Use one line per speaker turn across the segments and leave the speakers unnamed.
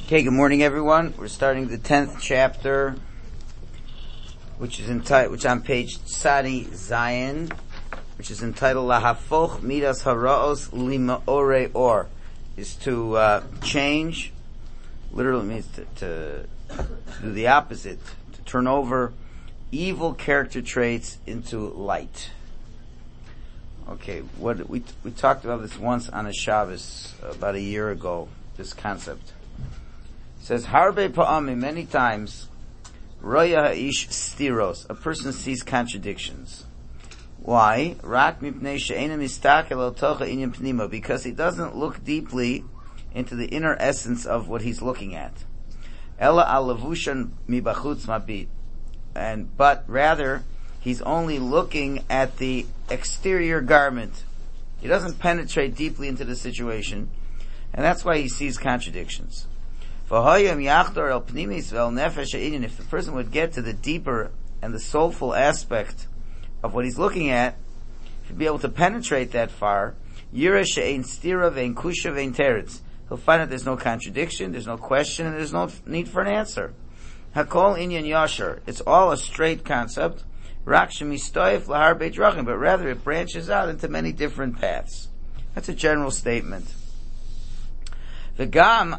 Okay, good morning, everyone. We're starting the 10th chapter, which is on page Tzadi Zayin, which is entitled Lahafoch Midas Haraos Limaore Or, is to change. Literally means to do the opposite, to turn over evil character traits into light. Okay, what we talked about this once on a Shabbos about a year ago. This concept. It says Harbe Pa'ami, many times Roya Ha'ish Stiros, a person sees contradictions. Why? Rak mipnei she'ena mistakel al tocha inyan pnima, because he doesn't look deeply into the inner essence of what he's looking at. Ella al lavushan mibachutz mabit, but rather he's only looking at the exterior garment. He doesn't penetrate deeply into the situation, and that's why he sees contradictions. If the person would get to the deeper and the soulful aspect of what he's looking at, if he'd be able to penetrate that far, he'll find that there's no contradiction, there's no question, and there's no need for an answer. Hakol inyan yashar. It's all a straight concept. But rather it branches out into many different paths. That's a general statement. And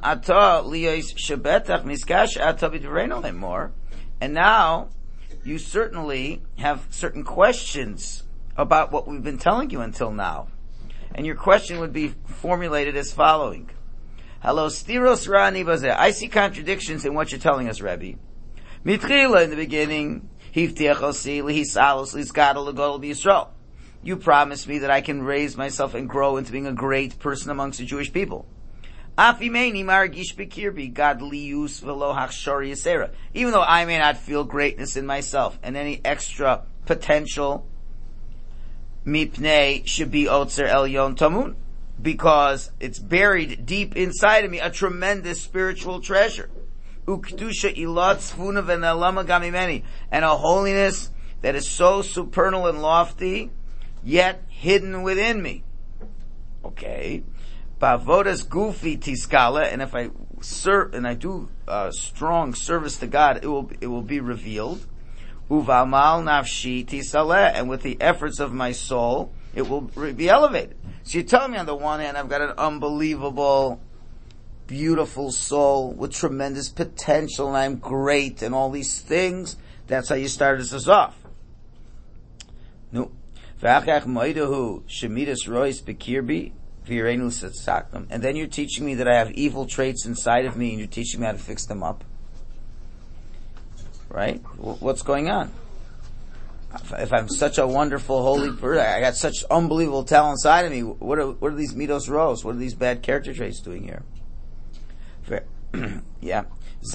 now you certainly have certain questions about what we've been telling you until now. And your question would be formulated as following. Hello, stiros ra'ani bazeh. I see contradictions in what you're telling us, Rebbe. Mitchila, in the beginning, you promised me that I can raise myself and grow into being a great person amongst the Jewish people. Even though I may not feel greatness in myself and any extra potential, mipnei should be otzer elyon tamun, because it's buried deep inside of me, a tremendous spiritual treasure. Ukdusha ilat tzfuna v'nelama gamimeni, and a holiness that is so supernal and lofty, yet hidden within me. Okay. Bavodas gufi tiskala, and if I serve and I do strong service to God, it will be revealed. Uvamal nafshi tisaleh, and with the efforts of my soul, it will be elevated. So you're telling me on the one hand, I've got an unbelievable, beautiful soul with tremendous potential, and I'm great, and all these things. That's how you started us off. No. V'achach moidahu shemidas rois bekirbi. And then you're teaching me that I have evil traits inside of me, and you're teaching me how to fix them up. Right? What's going on? If I'm such a wonderful, holy person, I got such unbelievable talent inside of me, what are these midos ros? What are these bad character traits doing here? Yeah. It's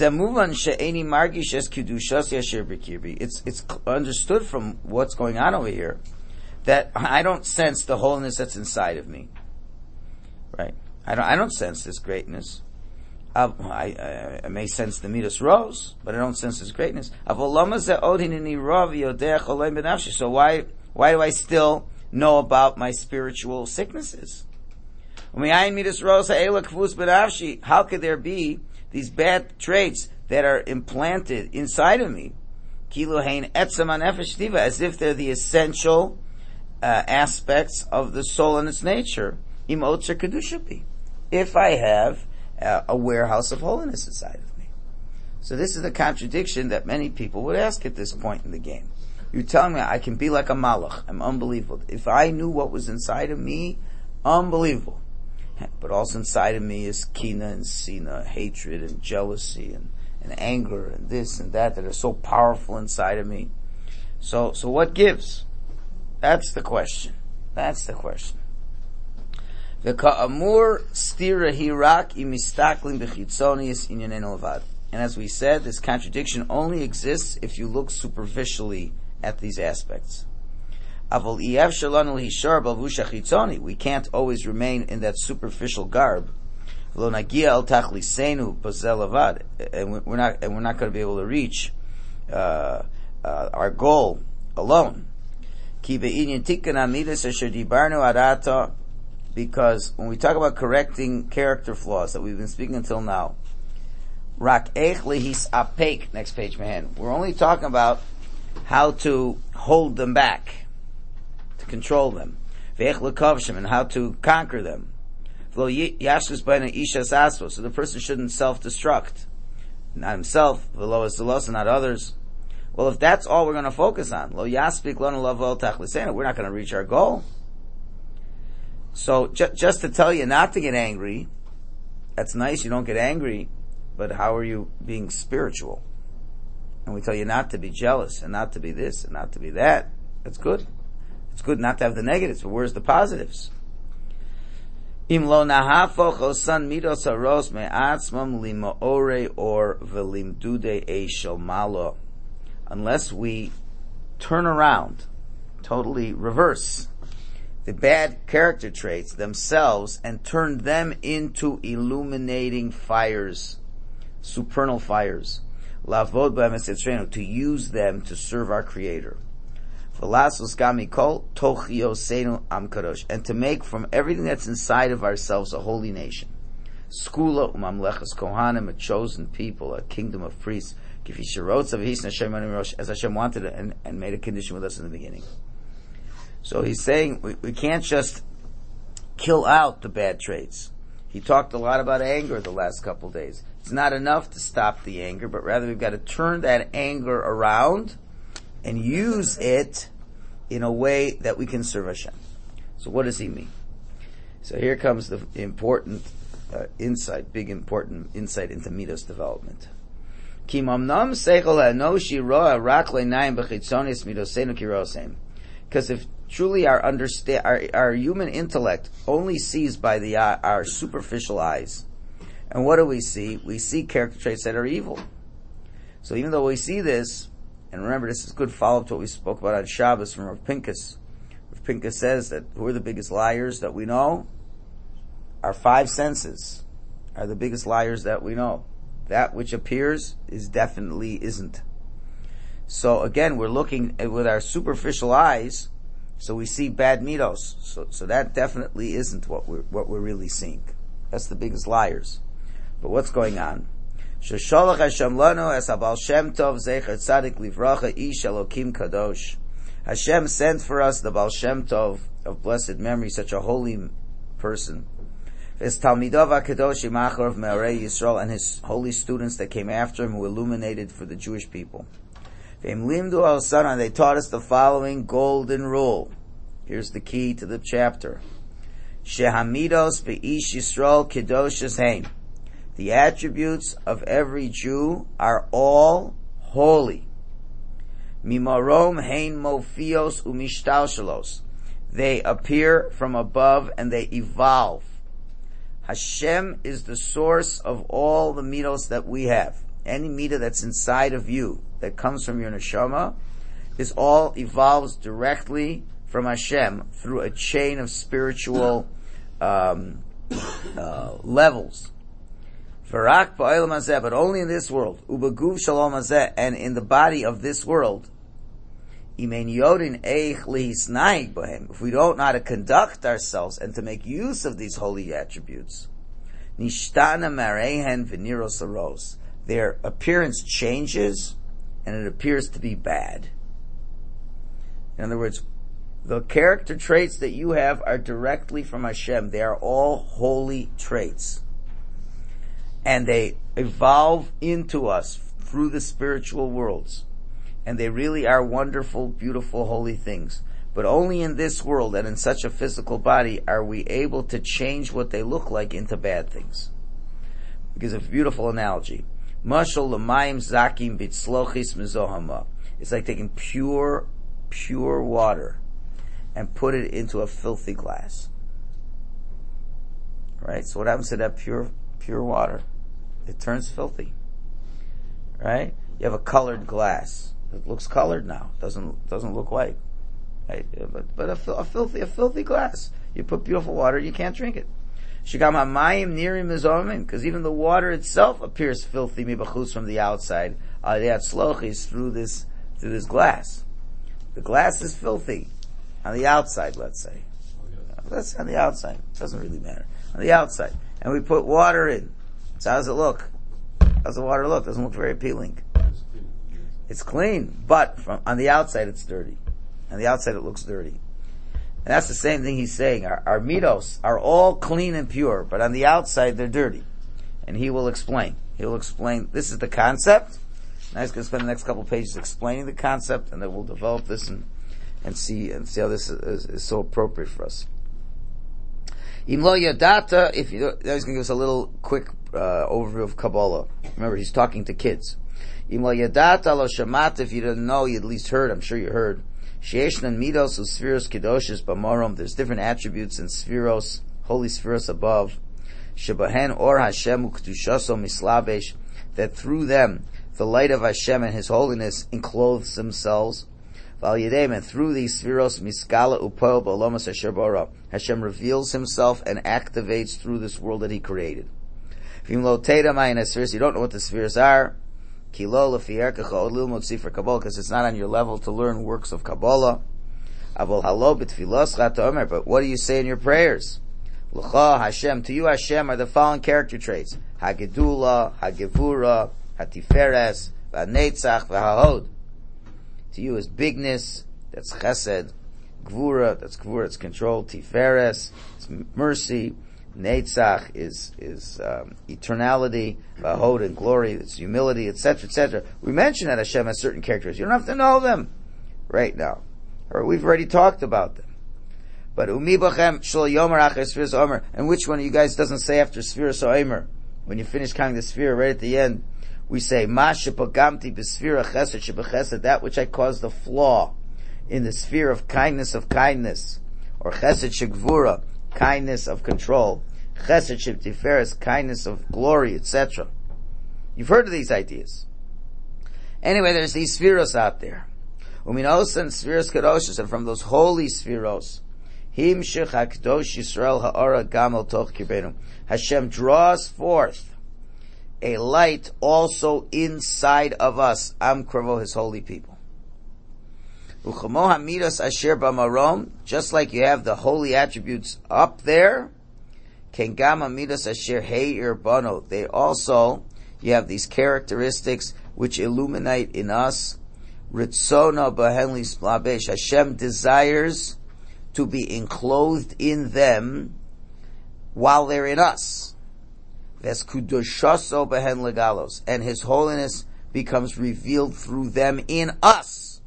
understood from what's going on over here that I don't sense the holiness that's inside of me. Right. I don't sense this greatness. I may sense the midas rose, but I don't sense this greatness. So why do I still know about my spiritual sicknesses? How could there be these bad traits that are implanted inside of me? As if they're the essential aspects of the soul and its nature. If I have a warehouse of holiness inside of me. So this is the contradiction that many people would ask at this point in the game. You're telling me I can be like a malach. I'm unbelievable. If I knew what was inside of me, unbelievable. But also inside of me is kina and sina, hatred and jealousy and anger and this and that are so powerful inside of me. So what gives? That's the question. And as we said, this contradiction only exists if you look superficially at these aspects. We can't always remain in that superficial garb. And we're not going to be able to reach our goal alone. Because when we talk about correcting character flaws that we've been speaking until now, Rak eich lehis apek. Next page, Mehen. We're only talking about how to hold them back, to control them. Ve'ech lekavshem, and how to conquer them. V'lo yashus b'na ishas aspo. So the person shouldn't self-destruct. Not himself, v'lo es not others. Well, if that's all we're going to focus on, lo yaspik lanu lavo tachlisena, we're not going to reach our goal. So, just to tell you not to get angry, that's nice, you don't get angry, but how are you being spiritual? And we tell you not to be jealous, and not to be this, and not to be that. That's good. It's good not to have the negatives, but where's the positives? Im lo nahafoch osan midos haros me'atzmam limo'ore or velimdude eishel malo. Unless we turn around, totally reverse the bad character traits themselves and turn them into illuminating fires, supernal fires, lavod b'emes, to use them to serve our Creator. V'lasos gamikol toch yosenu am kadosh, and to make from everything that's inside of ourselves a holy nation. Skula umamlechas kohanim, a chosen people, a kingdom of priests, as Hashem wanted and made a condition with us in the beginning. So he's saying we can't just kill out the bad traits. He talked a lot about anger the last couple of days. It's not enough to stop the anger, but rather we've got to turn that anger around and use it in a way that we can serve Hashem. So what does he mean? So here comes the important important insight into Midos development. Because if truly our human intellect only sees by our superficial eyes, and what do we see? We see character traits that are evil. So even though we see this, and remember this is good follow-up to what we spoke about on Shabbos from Rav Pinkus. Rav Pinkus says that who are the biggest liars that we know? Our five senses are the biggest liars that we know. That which appears is definitely isn't. So again, we're looking with our superficial eyes, so we see bad midos. So that definitely isn't what we're really seeing. That's the biggest liars. But what's going on? Shesholach Hashem lanu es habal Shem Tov zecher tzadik livracha ish Elokim kadosh. Hashem sent for us the Baal Shem Tov of blessed memory, such a holy person. His Talmidov HaKadosh Machor of Me'arei Yisrael, and his holy students that came after him, who illuminated for the Jewish people. Ve'im limdu al sana, they taught us the following golden rule. Here's the key to the chapter. Shehamidos be'ish Yisrael kedoshas hein. The attributes of every Jew are all holy. Mimarom hein mofios umishtalshalos. They appear from above and they evolve. Hashem is the source of all the midos that we have. Any midah that's inside of you, that comes from your neshama, is all evolves directly from Hashem through a chain of spiritual levels. V'rak ba'olam hazeh, but only in this world. Ubeguv shalom hazeh, and in the body of this world. Imein yodin eich lihisnaig b'hem. If we don't know how to conduct ourselves and to make use of these holy attributes, nishtana marehen v'niros aros. Their appearance changes, and it appears to be bad. In other words, the character traits that you have are directly from Hashem. They are all holy traits. And they evolve into us through the spiritual worlds. And they really are wonderful, beautiful, holy things. But only in this world and in such a physical body are we able to change what they look like into bad things. Because of a beautiful analogy. Mashal l'mayim zakim b'tzlochis mizohama. It's like taking pure water and put it into a filthy glass. Right? So what happens to that pure water? It turns filthy. Right? You have a colored glass. It looks colored now. Doesn't look white. Right? But a filthy glass. You put beautiful water, you can't drink it. Shigam hamayim nirim mizomin, because even the water itself appears filthy mibachutz from the outside. Slochis through this glass. The glass is filthy on the outside, let's say. That's on the outside. It doesn't really matter. On the outside. And we put water in. So how does it look? How's the water look? Doesn't look very appealing. It's clean, but on the outside it's dirty. On the outside it looks dirty. And that's the same thing he's saying. Our midos are all clean and pure, but on the outside they're dirty. And he will explain. He'll explain, this is the concept. Now he's going to spend the next couple of pages explaining the concept, and then we'll develop this and see how this is so appropriate for us. Imlo Yadata, now he's going to give us a little quick overview of Kabbalah. Remember, he's talking to kids. Imlo Yadata lo shamat, if you didn't know, you at least heard, I'm sure you heard. Sheeshnan midos u'sfiros kedoshes b'morom, there's different attributes in spheros, holy spheros above. Shebahen or Hashem u'kedushaso mislabesh, that through them, the light of Hashem and His holiness enclothes themselves. And through these spheros, miskala upoel b'olomas asher bara, Hashem reveals Himself and activates through this world that He created. If you don't know what the spheres are, because it's not on your level to learn works of Kabbalah. But what do you say in your prayers? Hashem, to you Hashem are the following character traits: Hagedula, Hagevura, Hatiferes, Vanetzach, Vahahod. To you is bigness, that's chesed. Gvura, it's control. Tiferes, it's mercy. Netzach is eternality. Vahod and glory, it's humility, etc., etc. We mentioned that Hashem has certain characters. You don't have to know them right now, or we've already talked about them. But umi bachem shel yomer acher spheres omer, and which one of you guys doesn't say after spheres omer? When you finish counting the sphere, right at the end, we say ma shepagamti b'sphera chesed shebechesed, that which I caused the flaw in the sphere of kindness, or chesed shegvura, kindness of control, chesed shebtiferes, kindness of glory, etc. You've heard of these ideas. Anyway, there's these spheros out there. Uminos and spheros kadoshes, and from those holy spheros, Himshich HaKadosh Yisrael Ha'ara Gamel Toch Kibenu, Hashem draws forth a light also inside of us, Am Kravo, His holy people. Uchamo HaMidas Asher B'Marom, just like you have the holy attributes up there, Ken Gam HaMidas Asher He'ir Bano, they also, you have these characteristics which illuminate in us, Ritzona B'Henli Splabesh, Hashem desires to be enclosed in them while they're in us. Veskudoshaso behen legalos, and His holiness becomes revealed through them in us.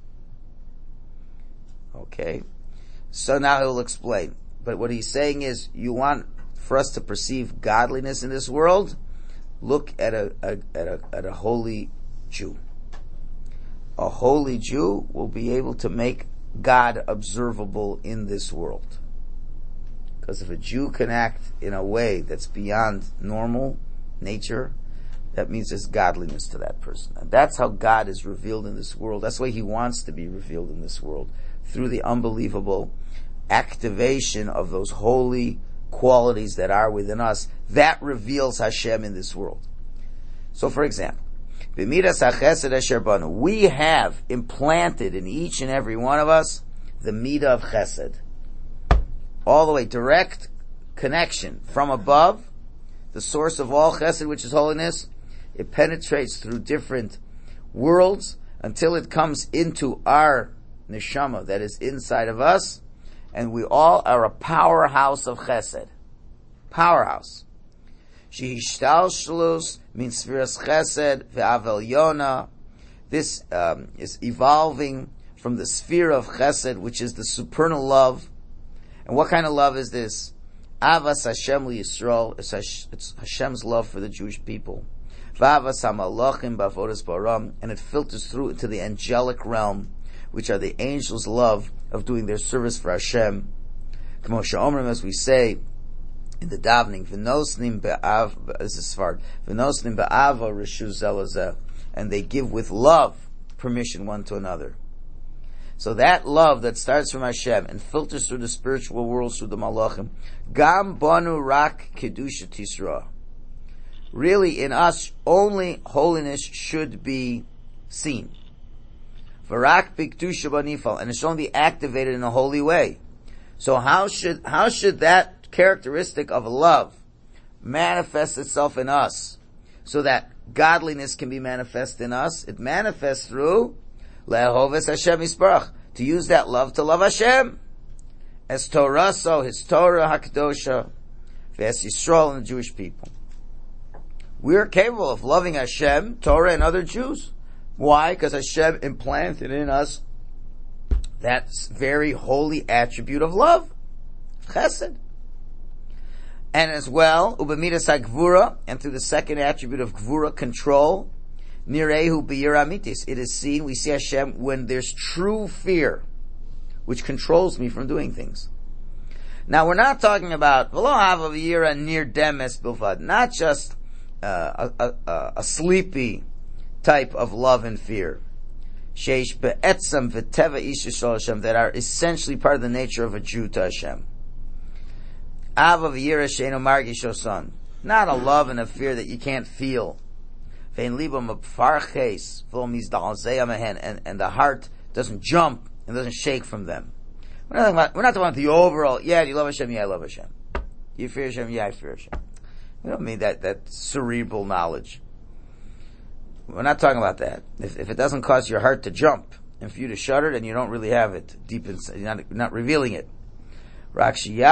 Okay, so now he'll explain. But what he's saying is, you want for us to perceive godliness in this world? Look at a holy Jew. A holy Jew will be able to make God observable in this world. Because if a Jew can act in a way that's beyond normal nature, that means there's godliness to that person. And that's how God is revealed in this world. That's why He wants to be revealed in this world, through the unbelievable activation of those holy qualities that are within us. That reveals Hashem in this world. So for example, we have implanted in each and every one of us the midah of chesed. All the way, direct connection from above, the source of all chesed, which is holiness. It penetrates through different worlds until it comes into our neshama that is inside of us, and we all are a powerhouse of chesed. Powerhouse. Shehishtalshlus means spheres chesed ve'avel yona. This is evolving from the sphere of chesed, which is the supernal love. And what kind of love is this? Avas Hashem li Yisrael. It's Hashem's love for the Jewish people. V'avas hamalachim b'avodas baram, and it filters through into the angelic realm, which are the angels' love of doing their service for Hashem. K'mo she'omrim, as we say in the davening, v'nosnim be'av, this is Sfard, v'nosnim be'ava reshu zelazeh, and they give with love permission one to another. So that love that starts from Hashem and filters through the spiritual world, through the malachim, gam banu rak kedusha tisra. Really, in us, only holiness should be seen. Varak b'kedusha banifal, and it should only be activated in a holy way. So how should that characteristic of love manifest itself in us, so that godliness can be manifest in us? It manifests through le'ahoves Hashem Yisbarach, to use that love to love Hashem. As Torah, so His Torah HaKadosha, as Yisrael and the Jewish people. We are capable of loving Hashem, Torah, and other Jews. Why? Because Hashem implanted in us that very holy attribute of love, Chesed. And as well, Ubamidas HaGvura, and through the second attribute of Gvura, control, Nirehu B'yira Amitis. It is seen, we see Hashem when there's true fear, which controls me from doing things. Now, we're not talking about V'lo hava b'yira nir demes bilvad, not just a sleepy type of love and fear. Sheish be'etzam v'teva ish yishol Hashem, that are essentially part of the nature of a Jew to Hashem. Ava v'yira she'eno margish osan, not a love and a fear that you can't feel. Ve'en libo mepfarches v'lo mizdal zeyam ehen, and the heart doesn't jump and doesn't shake from them. We're not talking about the overall, yeah, do you love Hashem? Yeah, I love Hashem. Do you fear Hashem? Yeah, I fear Hashem. We don't mean that cerebral knowledge. We're not talking about that. If it doesn't cause your heart to jump and for you to shudder, then you don't really have it deep inside. You're not revealing it. But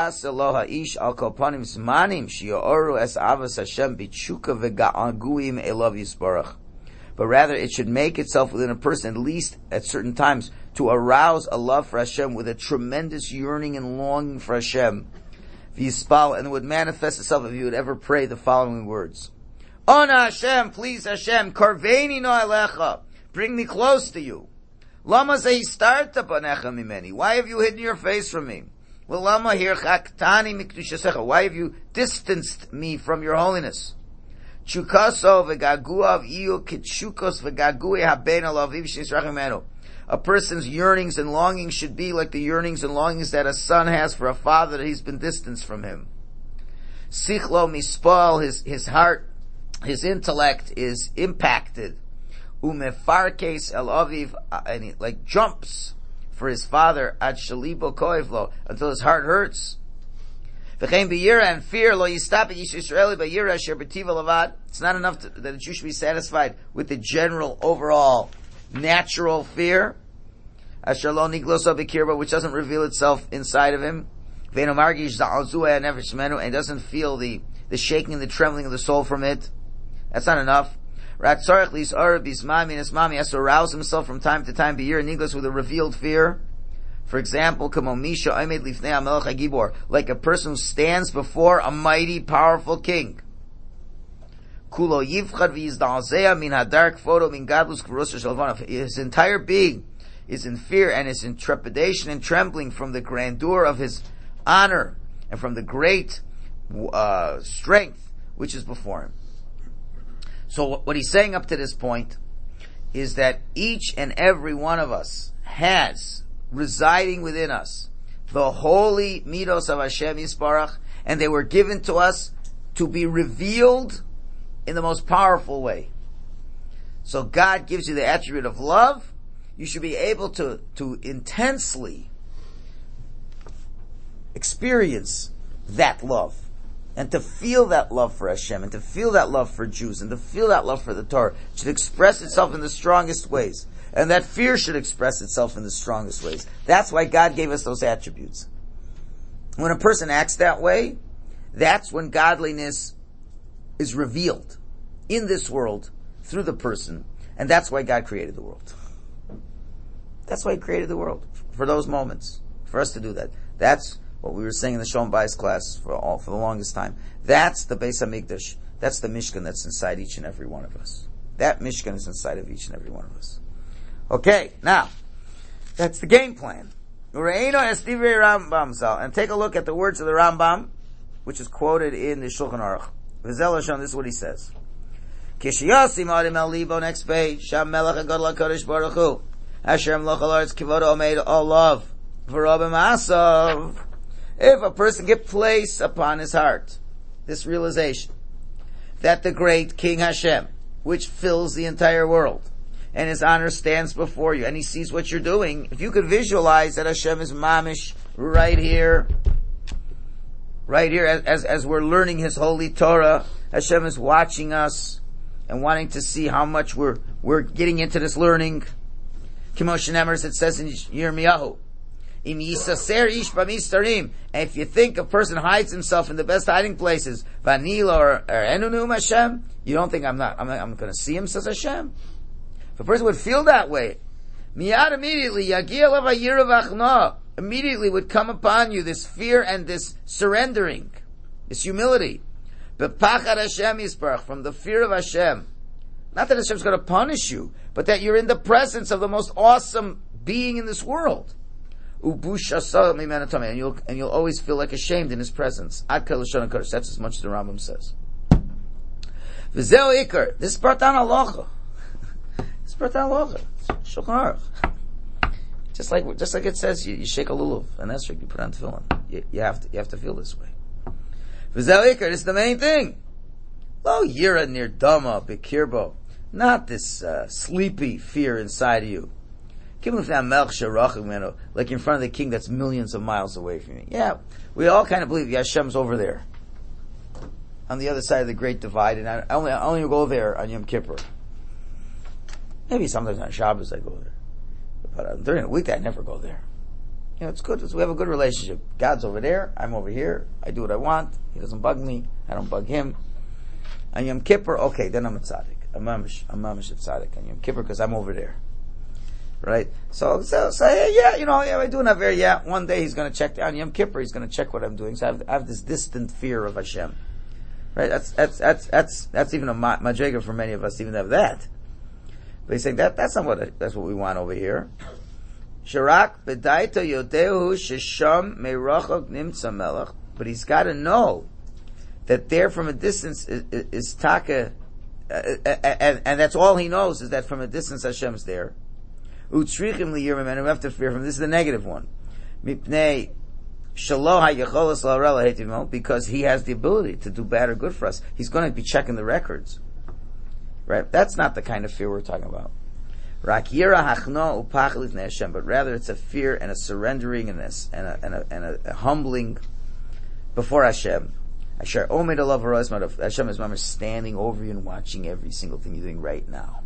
rather, it should make itself within a person, at least at certain times, to arouse a love for Hashem with a tremendous yearning and longing for Hashem. And it would manifest itself if you would ever pray the following words. Ona Hashem, please Hashem, karveini no alecha, bring me close to you. Lama zehistarta panecha mimeni, why have you hidden your face from me? Well, lama hirchaktani mikdushasecha, why have you distanced me from your holiness? Chukaso v'gaguav iyu kitchukos v'gagui haben alaviv shisrachimenu. A person's yearnings and longings should be like the yearnings and longings that a son has for a father that he's been distanced from him. Sichlo mispal, his heart, his intellect is impacted. Umefarkes el aviv, and he like jumps for his father ad shalibo koivlo, until his heart hurts. V'chein b'yira, and fear, lo yistapik ish Yisraeli b'yira asher b'tiva lavad. It's not enough that a Jew should be satisfied with the general, overall, natural fear, asher lo nigloso b'kirba, which doesn't reveal itself inside of him. V'eno margish za'alzuah nefesh menu, and doesn't feel the shaking and the trembling of the soul from it. That's not enough. Ratzarech lis'ar bismami, and Ismami has to arouse himself from time to time b'yira niglos with a revealed fear. For example, like a person who stands before a mighty, powerful king. His entire being is in fear and is in trepidation and trembling from the grandeur of his honor and from the great strength which is before him. So what he's saying up to this point is that each and every one of us has residing within us the holy midos of Hashem Yisbarach, and they were given to us to be revealed in the most powerful way. So God gives you the attribute of love. You should be able to intensely experience that love, and to feel that love for Hashem, and to feel that love for Jews, and to feel that love for the Torah. It should express itself in the strongest ways. And that fear should express itself in the strongest ways. That's why God gave us those attributes. When a person acts that way, that's when godliness is revealed in this world through the person. And that's why God created the world. That's why He created the world. For those moments. For us to do that. That's what we were saying in the Shalom Bayis class for the longest time. That's the Beis HaMikdash. That's the Mishkan that's inside each and every one of us. That Mishkan is inside of each and every one of us. Okay, now, that's the game plan. And take a look at the words of the Rambam, which is quoted in the Shulchan Aruch. This is what he says. Next page. If a person get placed upon his heart this realization that the great King Hashem, which fills the entire world, and His honor stands before you, and He sees what you're doing, if you could visualize that Hashem is mamish right here, as we're learning His holy Torah, Hashem is watching us, and wanting to see how much we're getting into this learning. Kimosh Nemers, it says in Yirmiyahu, Im yisaser ish b'mistarim. And if you think a person hides himself in the best hiding places, vanila or enunum Hashem, you don't think I'm going to see him, says Hashem. If a person would feel that way, miyad immediately, yagia lavayir immediately would come upon you this fear and this surrendering, this humility. B'pachad Hashem yisparach, from the fear of Hashem. Not that Hashem's going to punish you, but that you're in the presence of the most awesome being in this world. And you'll always feel like ashamed in His presence. That's as much as the Rambam says. This is Bartan Halacha. This is Bartan Halacha. Shulchan Aruch. Just like it says, you shake a lulav, and that's what you put on tefillin. You have to feel this way. This is the main thing. Lo yira nir dama b'kirbo. Not this sleepy fear inside of you. Like in front of the king that's millions of miles away from you. Yeah, we all kind of believe Hashem's over there, on the other side of the Great Divide, and I only go there on Yom Kippur. Maybe sometimes on Shabbos I go there, but during the week I never go there. It's good. We have a good relationship. God's over there, I'm over here. I do what I want. He doesn't bug me. I don't bug him. On Yom Kippur, okay, then I'm a tzaddik. I'm mamish a tzaddik on Yom Kippur because I'm over there. Right? So yeah, I do an aver. Yeah, one day he's going to check on Yom Kippur. He's going to check what I'm doing. So I have this distant fear of Hashem. Right? That's even a madrega for many of us to even have that. But he's saying that's what we want over here. Sharak bedaita yodehu shesham meirachok nimtza melech. But he's got to know that there from a distance is taka, and that's all he knows is that from a distance Hashem's there. Utrichim liyirmim, and we have to fear from. This is the negative one. Mipnei shalo hayacholas la'arela hetimol, because he has the ability to do bad or good for us. He's going to be checking the records. Right? That's not the kind of fear we're talking about. Rak yira hachno upachel lifnei Hashem, but rather it's a fear and a surrendering and a humbling before Hashem. Hashem is mama standing over you and watching every single thing you're doing right now.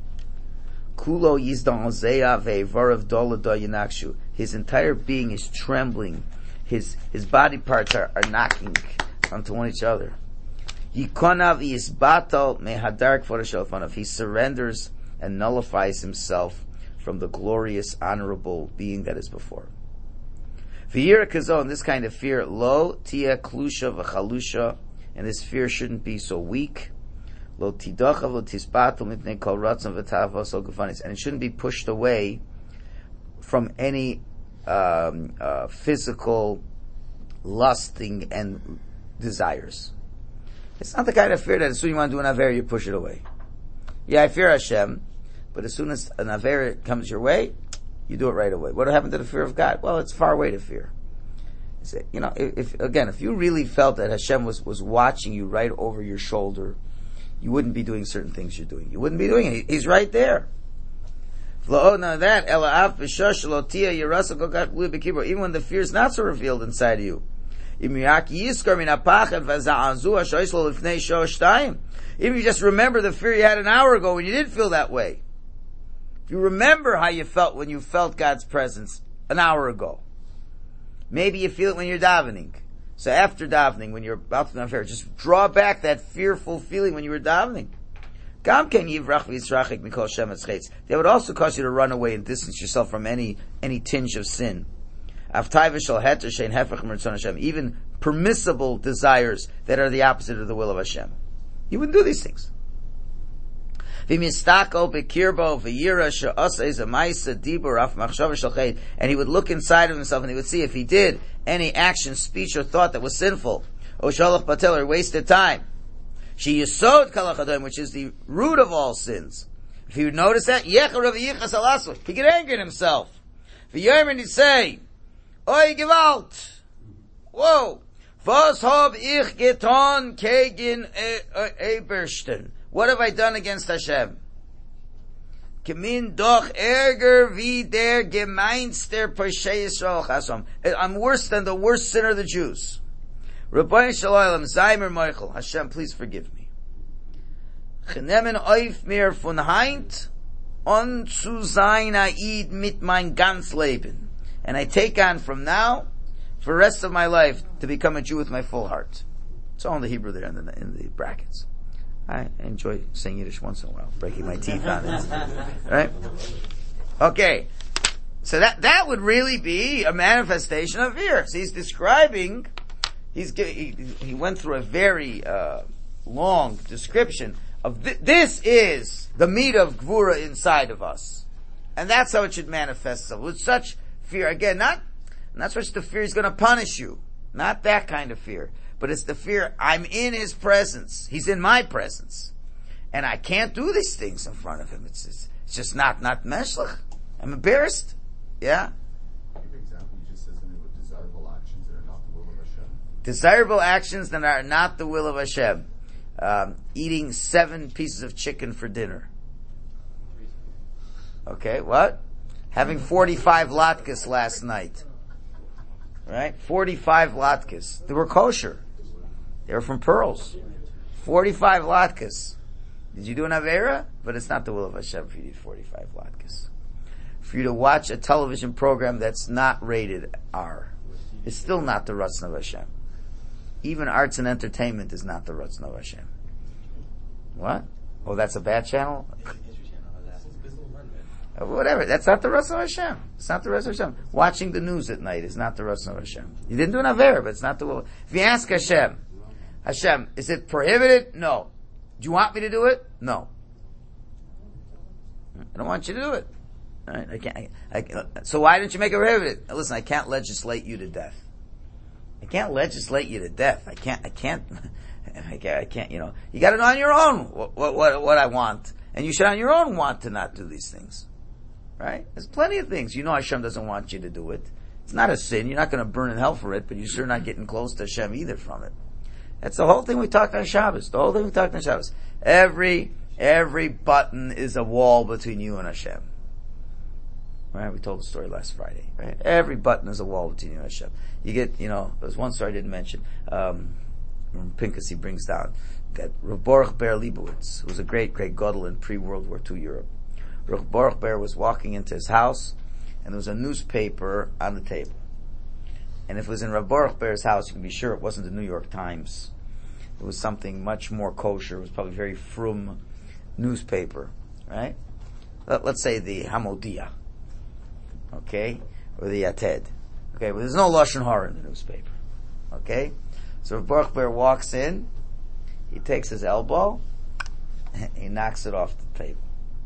Kulo yizdon ze'ave varav dolada yinakshu. His entire being is trembling. His body parts are knocking onto one each other. Yikonav yisbatal mehadark forashofanav. He surrenders and nullifies himself from the glorious, honorable being that is before. V'yira kazon, this kind of fear, lo tia klusha v'chalusha, and this fear shouldn't be so weak. Lo tidachav lo tisbatul mipnei kol ratzon v'tavos ol gufanis, and it shouldn't be pushed away from any physical lusting and desires. It's not the kind of fear that as soon as you want to do an aver, you push it away. Yeah, I fear Hashem, but as soon as an aver comes your way, you do it right away. What happened to the fear of God? Well, it's far away to fear. If you really felt that Hashem was watching you right over your shoulder, you wouldn't be doing certain things you're doing. You wouldn't be doing it. He's right there. Even when the fear is not so revealed inside of you. Even if you just remember the fear you had an hour ago when you didn't feel that way. If you remember how you felt when you felt God's presence an hour ago. Maybe you feel it when you're davening. So after davening, when you're about to do an affair, just draw back that fearful feeling when you were davening. That would also cause you to run away and distance yourself from any tinge of sin. Even permissible desires that are the opposite of the will of Hashem. You wouldn't do these things. And he would look inside of himself and he would see if he did any action, speech, or thought that was sinful, or wasted time, which is the root of all sins. If he would notice that, he get angry at himself. And he'd say, Oi Gewalt! Whoa! Was hab ich getan gegen Ebersten? What have I done against Hashem? Kemin doch ärger wie der gemeinster Peshe Yisrael Chasom. I'm worse than the worst sinner of the Jews. Rabbi Shalom, Zaymer Michael. Hashem, please forgive me. Genommen auf mir von heint on zu sein Aid mit mein ganz Leben. And I take on from now, for the rest of my life, to become a Jew with my full heart. It's all in the Hebrew there in the brackets. I enjoy saying Yiddish once in a while, breaking my teeth on it. Right? Okay. So that would really be a manifestation of fear. So he's describing, he went through a very long description of this is the meat of Gvura inside of us. And that's how it should manifest itself. With such fear. Again, not such the fear he's going to punish you. Not that kind of fear. But it's the fear, I'm in his presence. He's in my presence. And I can't do these things in front of him. It's just not meshlich. I'm embarrassed. Yeah?
Give an example. You just said something about desirable actions that are not the will of Hashem.
Desirable actions that are not the will of Hashem. Eating 7 pieces of chicken for dinner. Okay, what? Having 45 latkes last night. Right? 45 latkes. They were kosher. They were from pearls. 45 latkes. Did you do an Avera? But it's not the will of Hashem for you to eat 45 latkes. For you to watch a television program that's not rated R. It's still not the Ratzon of Hashem. Even arts and entertainment is not the Ratzon of Hashem. What? Oh, that's a bad channel? Whatever. That's not the Ratzon of Hashem. It's not the Ratzon of Hashem. Watching the news at night is not the Ratzon of Hashem. You didn't do an Avera, but it's not the will. If you ask Hashem, is it prohibited? No. Do you want me to do it? No. I don't want you to do it. All right, I can't. So why didn't you make it prohibited? Listen, I can't legislate you to death. I can't legislate you to death. I can't. You know, you got to know on your own what I want, and you should on your own want to not do these things. Right? There's plenty of things. You know Hashem doesn't want you to do it. It's not a sin. You're not going to burn in hell for it, but you're sure not getting close to Hashem either from it. That's the whole thing we talked on Shabbos. The whole thing we talked on Shabbos. Every button is a wall between you and Hashem. Right? We told the story last Friday. Right? Every button is a wall between you and Hashem. You get, there's one story I didn't mention. Pinchas, he brings down that Rav Baruch Ber Leibowitz, who was a great gadol in pre-World War II Europe. Rav Baruch Ber was walking into his house, and there was a newspaper on the table. And if it was in Rav Baruch Ber's house, you can be sure it wasn't the New York Times. It was something much more kosher. It was probably a very frum newspaper, right? Let's say the Hamodia, okay, or the Yated. Okay, but there's no Lashon Hara in the newspaper. Okay, so Rav Baruch Ber walks in, he takes his elbow, he knocks it off the table.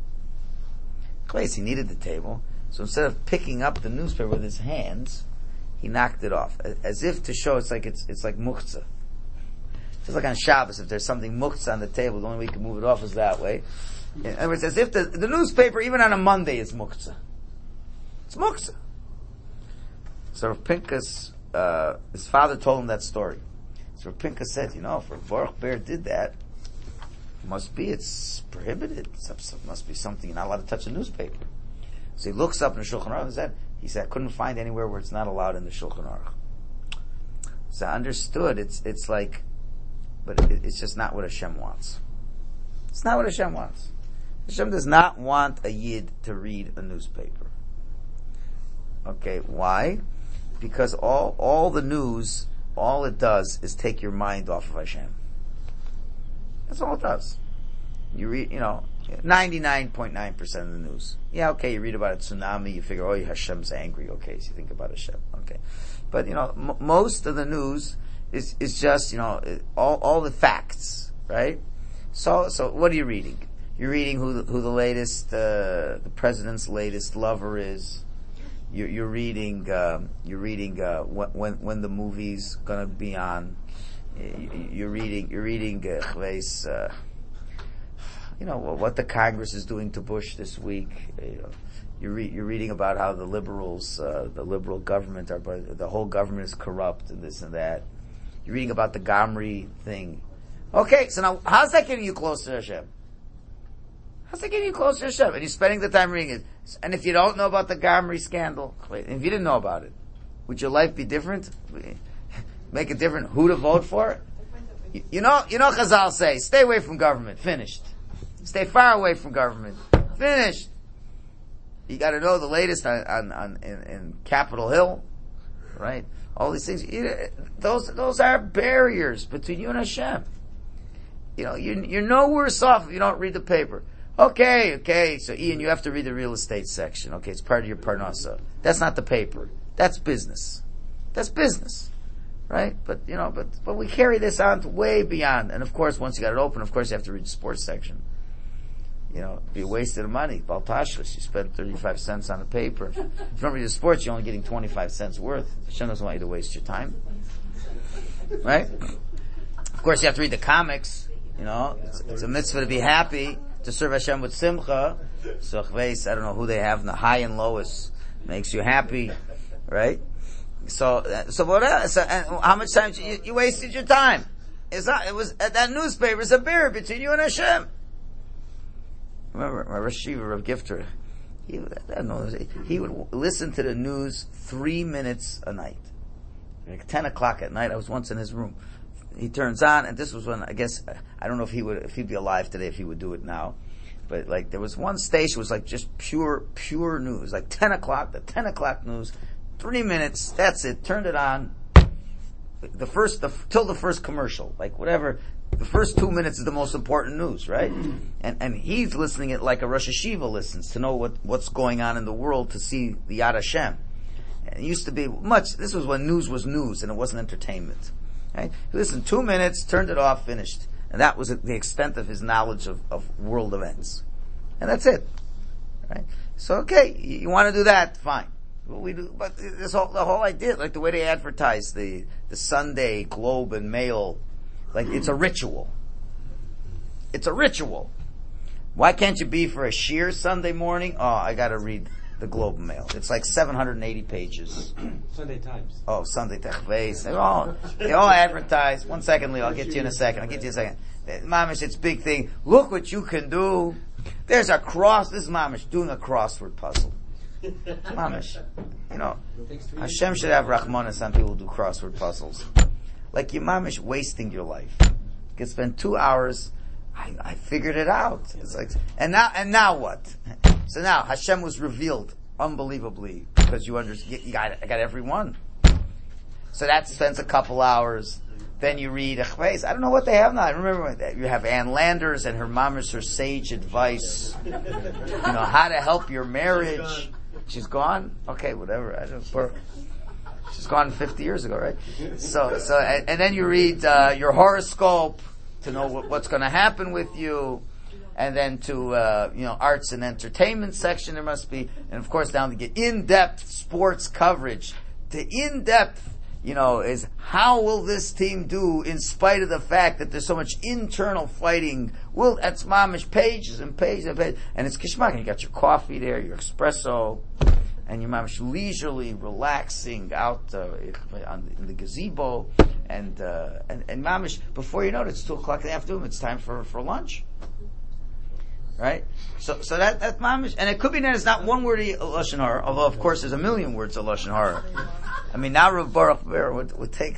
He needed the table, so instead of picking up the newspaper with his hands, he knocked it off, as if to show it's like muktzah. Just like on Shabbos, if there's something muktzah on the table, the only way you can move it off is that way. In other words, as if the newspaper, even on a Monday, is muktzah. It's muktzah. So Rav Pinchas, his father told him that story. So Rav Pinchas said, if Rav Baruch Ber did that, it's prohibited. It must be something you're not allowed to touch a newspaper. So he looks up in the Shulchan Aruch, he said, I couldn't find anywhere where it's not allowed in the Shulchan Aruch. So I understood, it's like, but it's just not what Hashem wants. It's not what Hashem wants. Hashem does not want a Yid to read a newspaper. Okay, why? Because all the news, all it does is take your mind off of Hashem. That's all it does. You read, 99.9% of the news. Yeah, okay, you read about a tsunami, you figure, Hashem's angry, okay, so you think about Hashem, okay. But, most of the news is just, all the facts, right? So what are you reading? You're reading who the latest, the president's latest lover is. You're reading when the movie's gonna be on. You're reading what the Congress is doing to Bush this week. You're reading about how the liberals, the liberal government the whole government is corrupt and this and that. You're reading about the Gomri thing. Okay, so now how's that getting you close to Hashem? How's that getting you close to Hashem? And you're spending the time reading it. And if you don't know about the Gomri scandal, if you didn't know about it, would your life be different? Make it different who to vote for? You know Chazal say, stay away from government. Finished. Stay far away from government. Finished. You got to know the latest in Capitol Hill, right? All these things. Those are barriers between you and Hashem. You're no worse off if you don't read the paper. Okay. So Ian, you have to read the real estate section. Okay, it's part of your parnasa. That's not the paper. That's business. That's business, right? But we carry this on to way beyond. And of course, once you got it open, of course you have to read the sports section. Be a waste of money. Baltashlis, you spend 35 cents on a paper. If you don't read the sports, you're only getting 25 cents worth. Hashem doesn't want you to waste your time, right? Of course, you have to read the comics. It's a mitzvah to be happy, to serve Hashem with simcha. So, I don't know who they have in the high and lowest. Makes you happy, right? So what else? And how much time you wasted your time? It was that newspaper is a barrier between you and Hashem. Remember, my Rosh Yeshiva, Rav Gifter, he would listen to the news 3 minutes a night. Like 10 o'clock at night, I was once in his room. He turns on, and this was when, I guess, I don't know if he'd be alive today if he would do it now. But like, there was one station, it was like just pure news. Like 10 o'clock, the 10 o'clock news, 3 minutes, that's it, turned it on. Till the first commercial, like whatever, the first 2 minutes is the most important news, right? And he's listening it like a Rosh Yeshiva listens, to know what's going on in the world, to see the Yad Hashem. And it used to be this was when news was news and it wasn't entertainment. Right? He listened 2 minutes, turned it off, finished. And that was the extent of his knowledge of world events. And that's it. Right? So, okay, you want to do that, fine. We do, but the whole idea, like the way they advertise the Sunday Globe and Mail, like it's a ritual. It's a ritual. Why can't you be for a sheer Sunday morning? Oh, I gotta read the Globe and Mail. It's like 780 pages.
Sunday Times.
Oh, Sunday Times. They all advertise. 1 second, Leo. I'll get you in a second. Mamish, it's big thing. Look what you can do. There's a cross. This is Mamish doing a crossword puzzle. Mamish. Hashem should have Rahmanas on people who do crossword puzzles. Like your Mamish wasting your life. You can spend 2 hours. I figured it out. It's like, and now what? So now Hashem was revealed unbelievably because I got every one. So that spends a couple hours. Then you read Echveis. I don't know what they have now. I remember you have Ann Landers and her Mamish, her sage advice. How to help your marriage. She's gone? Okay, whatever. She's gone 50 years ago, right? So, and then you read, your horoscope to know what's going to happen with you. And then to, arts and entertainment section there must be. And of course down to get in-depth sports coverage. The in-depth, is how will this team do in spite of the fact that there's so much internal fighting? Well, that's mamish pages and pages and pages. And it's kishmak, and you got your coffee there, your espresso, and you're mamish leisurely relaxing out in the gazebo. And mamish, before you know it, it's 2 o'clock in the afternoon, it's time for lunch. Right? So that's mamish. And it could be that it's not one word of Lashon Hara, although of course there's a million words of Lashon Hara. I mean, now Rav Baruch Ber would take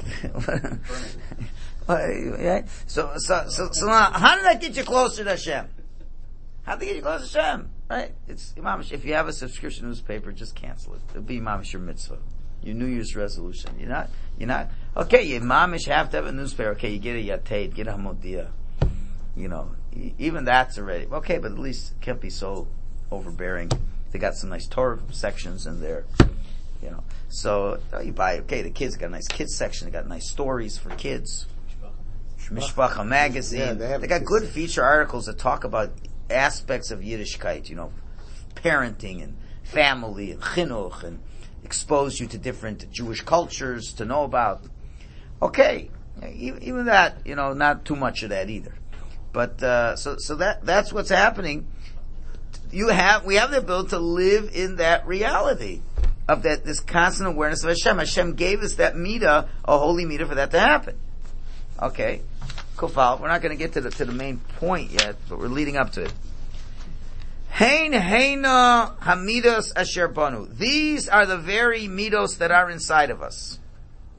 right? So now, how did that get you closer to Hashem? How did it get you closer to Hashem? Right? It's mamish. If you have a subscription newspaper, just cancel it. It'll be mamish your mitzvah. Your New Year's resolution. You're not, okay, you mamish have to have a newspaper. Okay, you get a Yateid, get a Hamodia. Even that's already, okay, but at least it can't be so overbearing. They got some nice Torah sections in there. So you buy, okay, the kids got a nice kids section, they got nice stories for kids. Mishpacha magazine. Yeah, they got good feature articles that talk about aspects of Yiddishkeit, parenting and family and chinuch, and expose you to different Jewish cultures to know about. Okay, even that, not too much of that either. But so that's what's happening. We have the ability to live in that reality of this constant awareness of Hashem. Hashem gave us that midah, a holy midah, for that to happen. Okay, Kufal. We're not going to get to the main point yet, but we're leading up to it. Hein heina hamidos asher banu. These are the very midos that are inside of us.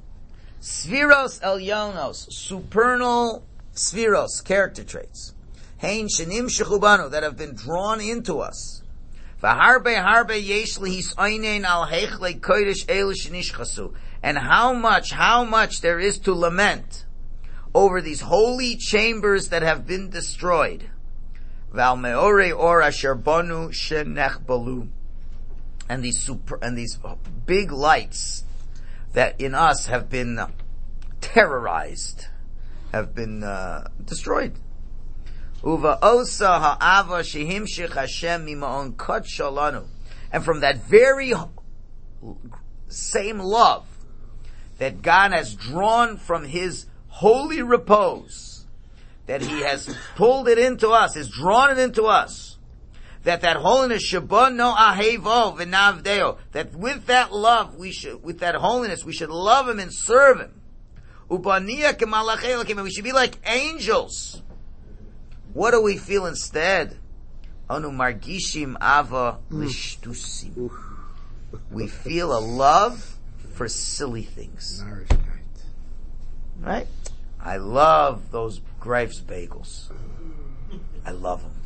Sviros elyonos, supernal Sviros, character traits. Hein shenim shechubanu, that have been drawn into us. V'harbe harbe yesh lihis oinen al heichle kodesh elu shenishchasu. And how much there is to lament over these holy chambers that have been destroyed. Val meore or asher banu shenechbalu. And these big lights that in us have been terrorized, have been destroyed. Uva osa ha'ava shehimshich Hashem mima'on kot shalanu. And from that very same love that God has drawn from His holy repose, that He has pulled it into us, has drawn it into us, that holiness shabon no ahevo v'navdeo, that with that love with that holiness we should love Him and serve Him. Ubaniya kemalachei elokim, we should be like angels. What do we feel instead? Anu margishim ava lishtusim. We feel a love for silly things. Right? I love those Greif's bagels. I love them.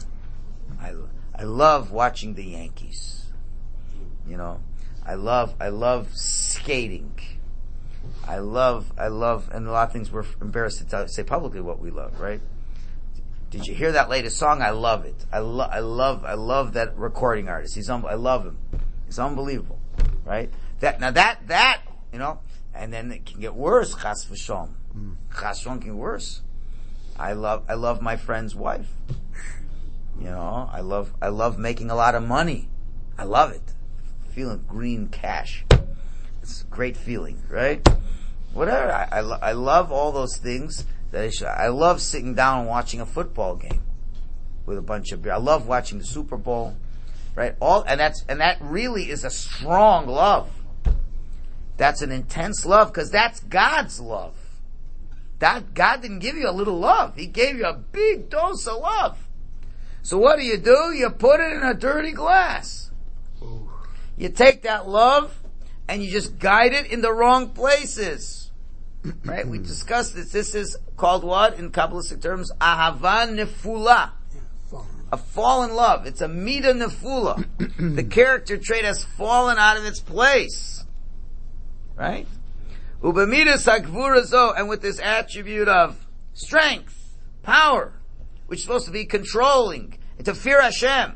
I love watching the Yankees. You know, I love skating. I love, and a lot of things we're embarrassed to say publicly what we love, right? Did you hear that latest song? I love it. I love that recording artist. I love him. He's unbelievable, right? That, you know, and then it can get worse. Chas v'shom. Chas v'shom can get worse. I love my friend's wife. You know, I love making a lot of money. I love it. Feeling green cash. It's a great feeling, right? Whatever. I love all those things. I love sitting down and watching a football game with a bunch of beer. I love watching the Super Bowl, right? And that really is a strong love. That's an intense love because that's God's love. That God didn't give you a little love. He gave you a big dose of love. So what do? You put it in a dirty glass. You take that love and you just guide it in the wrong places. Right? We discussed this. This is called what in Kabbalistic terms? Ahava nefula. A fallen love. It's a mida nefula. The character trait has fallen out of its place. Right? Ubamidas hakvura zo, and with this attribute of strength, power, which is supposed to be controlling, to fear Hashem.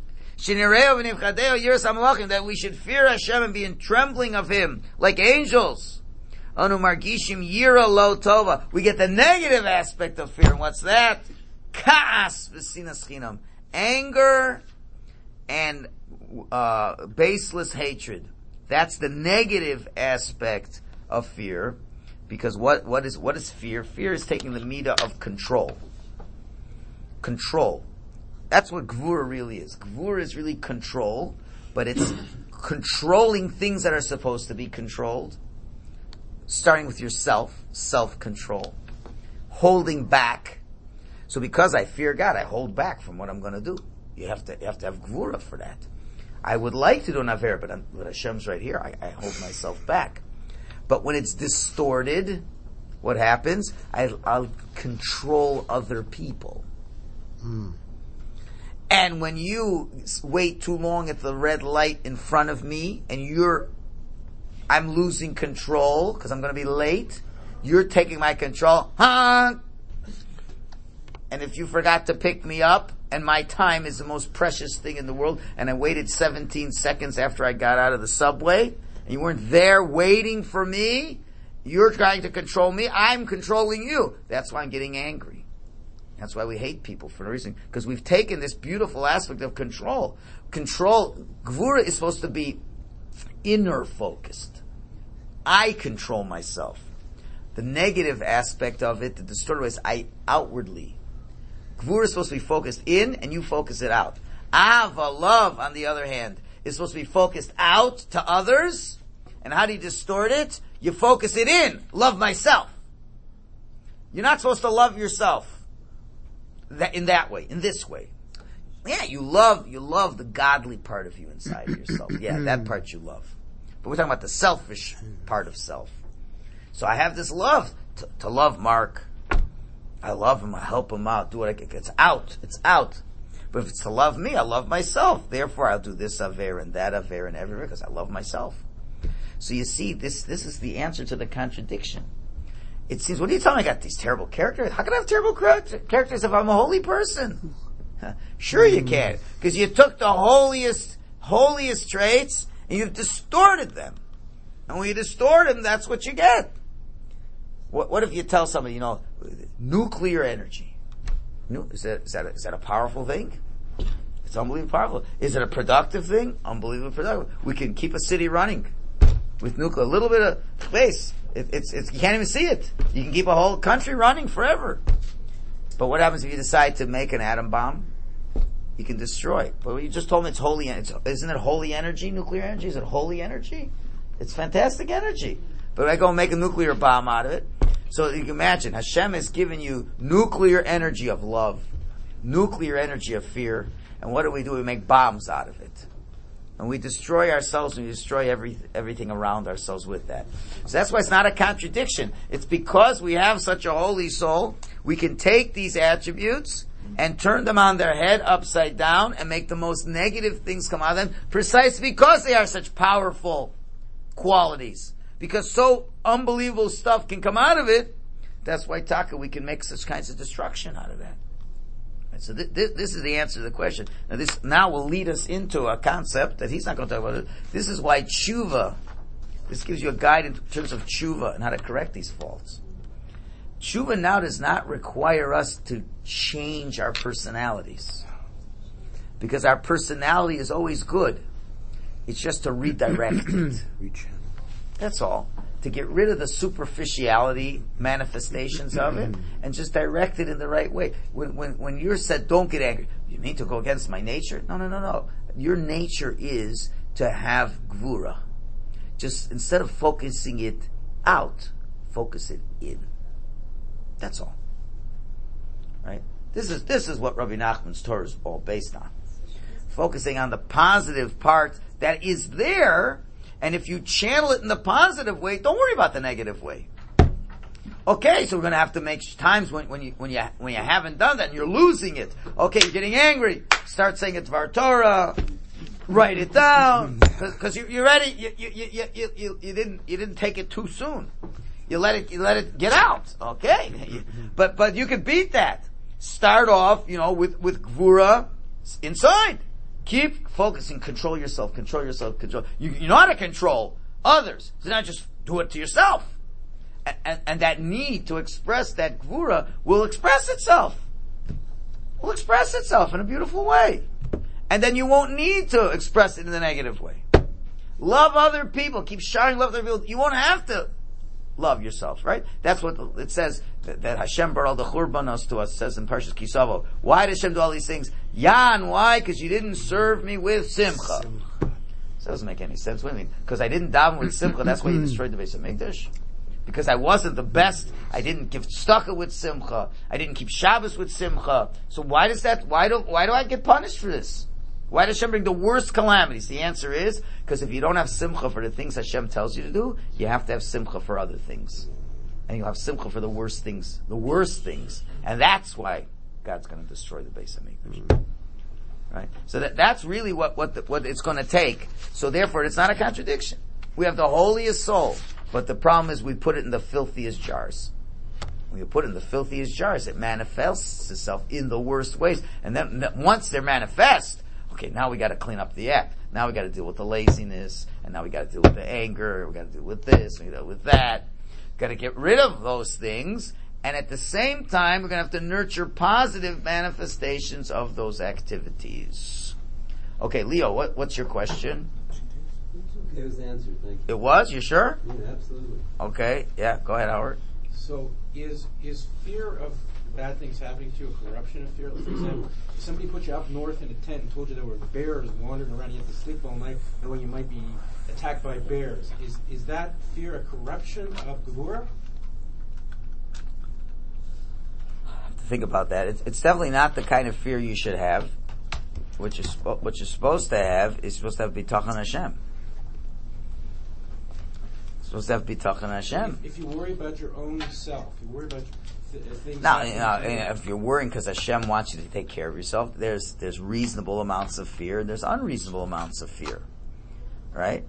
That we should fear Hashem and be in trembling of Him, like angels. Anu margishim yira lo tova. We get the negative aspect of fear, and what's that? Kaas v'sinas chinam. Anger and baseless hatred. That's the negative aspect of fear, because what is fear? Fear is taking the midah of control. Control. That's what gvura really is. Gvura is really control, but it's controlling things that are supposed to be controlled. Starting with yourself, self-control. Holding back. So because I fear God, I hold back from what I'm going to do. You have to have gvura for that. I would like to do an aver, but Hashem's right here. I hold myself back. But when it's distorted, what happens? I'll control other people. And when you wait too long at the red light in front of me, and I'm losing control because I'm going to be late, you're taking my control. Honk! And if you forgot to pick me up, and my time is the most precious thing in the world, and I waited 17 seconds after I got out of the subway, and you weren't there waiting for me, you're trying to control me, I'm controlling you. That's why I'm getting angry. That's why we hate people for no reason, because we've taken this beautiful aspect of control. Gvura is supposed to be inner focused. I control myself. The negative aspect of it, the distorted way, is I outwardly. Gvura is supposed to be focused in, and you focus it out. Ava, love, on the other hand, is supposed to be focused out to others. And how do you distort it? You focus it in. Love myself. You're not supposed to love yourself in that way, in this way. Yeah, you love the godly part of you inside yourself. Yeah, that part you love. But we're talking about the selfish part of self. So I have this love to love Mark. I love him, I help him out, do what I can. It's out. But if it's to love me, I love myself. Therefore, I'll do this aver and that aver and everywhere because I love myself. So you see, this is the answer to the contradiction. It seems, what are you telling me? I got these terrible characters. How can I have terrible characters if I'm a holy person? Sure you can. Because you took the holiest traits and you've distorted them. And when you distort them, that's what you get. What if you tell somebody, nuclear energy? Is that a powerful thing? It's unbelievably powerful. Is it a productive thing? Unbelievably productive. We can keep a city running with nuclear. A little bit of space. It's you can't even see it. You can keep a whole country running forever. But what happens if you decide to make an atom bomb? You can destroy it. But you just told me it's holy. Isn't it holy energy? Nuclear energy? Is it holy energy? It's fantastic energy. But I go and make a nuclear bomb out of it. So you can imagine, Hashem has given you nuclear energy of love, nuclear energy of fear, and what do? We make bombs out of it. And we destroy ourselves and we destroy everything around ourselves with that. So that's why it's not a contradiction. It's because we have such a holy soul, we can take these attributes and turn them on their head upside down and make the most negative things come out of them precisely because they are such powerful qualities. Because so unbelievable stuff can come out of it, that's why Taka, we can make such kinds of destruction out of that. Right, so this is the answer to the question. Now this now will lead us into a concept that he's not going to talk about. This is why tshuva, this gives you a guide in terms of tshuva and how to correct these faults. Tshuva now does not require us to change our personalities. Because our personality is always good. It's just to redirect it. That's all. To get rid of the superficiality manifestations of it and just direct it in the right way. When you're said, don't get angry, you mean to go against my nature? No. Your nature is to have gvura. Just instead of focusing it out, focus it in. That's all. Right? This is what Rabbi Nachman's Torah is all based on. Focusing on the positive part that is there. And if you channel it in the positive way, don't worry about the negative way. Okay, so we're going to have to make times when you haven't done that and you're losing it. Okay, you're getting angry. Start saying it's Dvar Torah. Write it down because you're ready. You didn't take it too soon. You let it get out. Okay, but you can beat that. Start off, with gvura inside. Keep focusing. Control yourself. You know how to control others. So not just do it to yourself. And that need to express that gvura will express itself. Will express itself in a beautiful way. And then you won't need to express it in the negative way. Love other people. Keep showering love to other people. You won't have to love yourself, right? That's what it says, that Hashem brought all the churbanos to us, says in Parshas Kisavo. Why did Hashem do all these things? Yan, why? Because you didn't serve me with simcha. So that doesn't make any sense. What do you mean? Because I didn't daven with simcha, that's why you destroyed the Beis HaMikdash? Because I wasn't the best, I didn't give tzedakah with simcha, I didn't keep Shabbos with simcha. So why do I get punished for this? Why does Hashem bring the worst calamities? The answer is, because if you don't have simcha for the things Hashem tells you to do, you have to have simcha for other things. And you'll have simcha for the worst things. And that's why God's going to destroy the Beis HaMikdash. Right? So that's really what it's going to take. So therefore, it's not a contradiction. We have the holiest soul, but the problem is we put it in the filthiest jars. When you put it in the filthiest jars, it manifests itself in the worst ways. And then once they're manifest, okay, now we got to clean up the act. Now we got to deal with the laziness, and now we got to deal with the anger. We got to deal with this, we got to deal with that. Got to get rid of those things, and at the same time, we're going to have to nurture positive manifestations of those activities. Okay, Leo, what's your question?
It was answered. Thank you.
It was? You sure?
Yeah, absolutely.
Okay, yeah. Go ahead, Howard.
So, is fear of bad things happening to you a corruption of fear? Like, for example, if somebody put you up north in a tent and told you there were bears wandering around, you have to sleep all night, knowing you might be attacked by bears. Is that fear a corruption of Gevurah?
I have to think about that. It's definitely not the kind of fear you should have. What you're supposed to have is supposed to have bitachon Hashem. Supposed to have bitachon Hashem.
If you worry about your own self, you worry about things.
Now,
happen to you.
if you're worrying because Hashem wants you to take care of yourself, there's reasonable amounts of fear and there's unreasonable amounts of fear, right?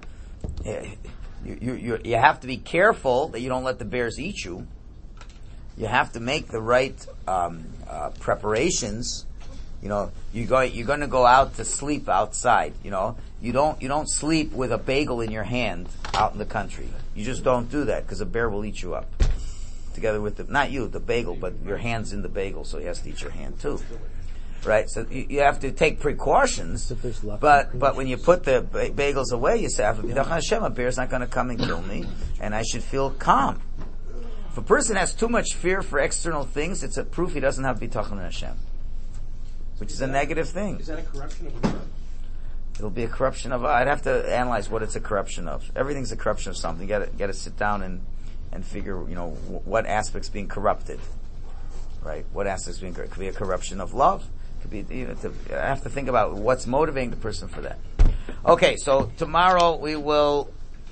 You have to be careful that you don't let the bears eat you. You have to make the right preparations. You know, you're going to go out to sleep outside. You know, you don't sleep with a bagel in your hand out in the country. You just don't do that because a bear will eat you up. Together with the bagel, but your hand's in the bagel, so he has to eat your hand too. Right? So you have to take precautions, but when you put the bagels away, you say, Hashem, a bear's not going to come and kill me, and I should feel calm. If a person has too much fear for external things, it's a proof he doesn't have Bitachon Hashem, which is a negative thing.
Is that a corruption of God?
It'll be a corruption of, I'd have to analyze what it's a corruption of. Everything's a corruption of something. You got to sit down and figure, what aspect's being corrupted, right? What aspect's being corrupted? It could be a corruption of love. It could be, I have to think about what's motivating the person for that. Okay, so tomorrow we will.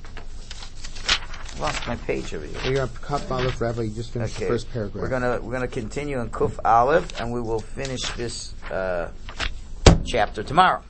Lost my page over here.
You're on Kuf Aleph, Rabbi. You just finished the first paragraph.
We're gonna continue in Kuf Aleph, and we will finish this chapter tomorrow.